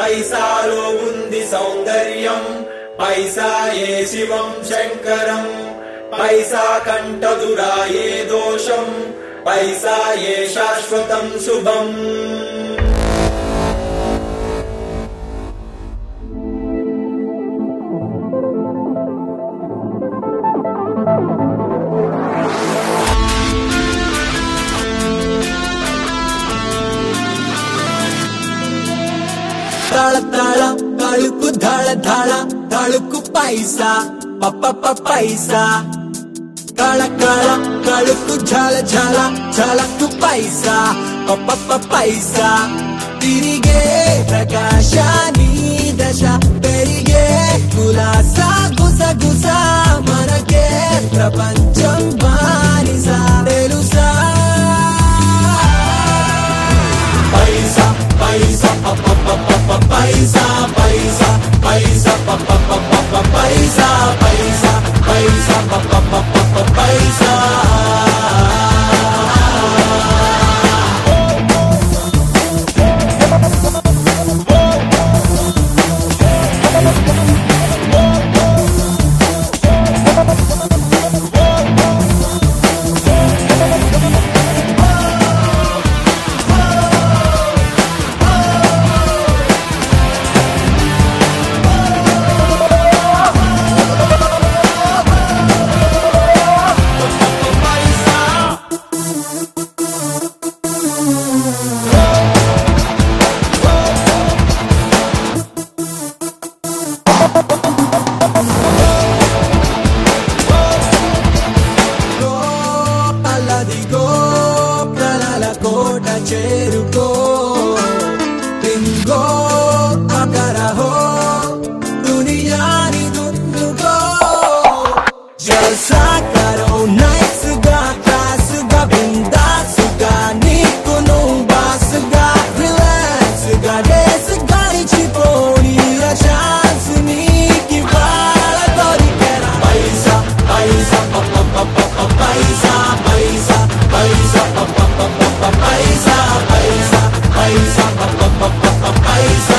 పైసాలో ఉంది సౌందర్యం పైసాయే శివం శంకరం పైసా కంటదురా ఏ దోషం పైసాయే శాశ్వతం శుభం ताल ताला तालुकु धाड़ धाड़ा तालुकु पैसा पप्पा पैसा काला काला तालुकु झाल झाला झालकु पैसा पप्पा पैसा तिरिगे प्रकाशानी दशा पेरिगे कुलासा गुसा गुसा मनके प्रपंचम बानिसा तेलुसा पैसा पैसा पैसा पैसा पैसा पैसा पैसा पैसा पैसा చేరుకో తింగో అకరహో దునియాని దున్నుకో జల్సా కరో నైస్ గా క్లాస్ గా బిందాస్ గా నీకు నువ్వు బాస్ గా రిలాక్స్ గా డేస్ గడిచిపోని ఛాన్స్ నీకి వాళ్ళ దొరికేరా పైసా పైసా పైసా పైసా పైసా पैसा पैसा पैसा पैसा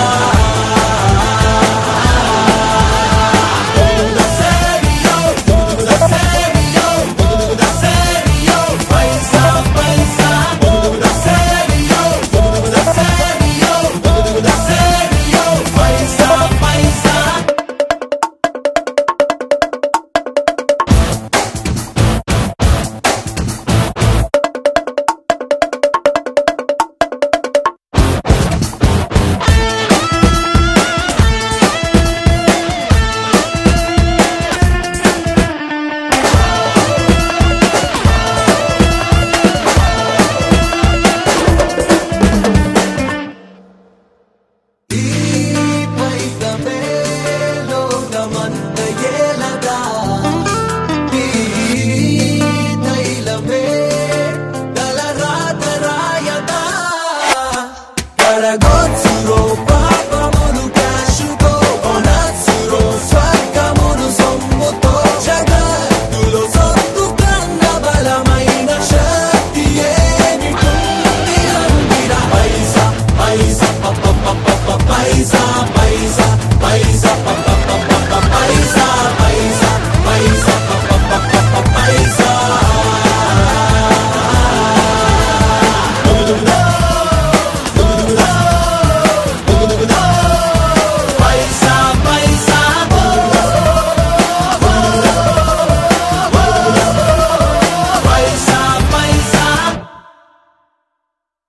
Godzuro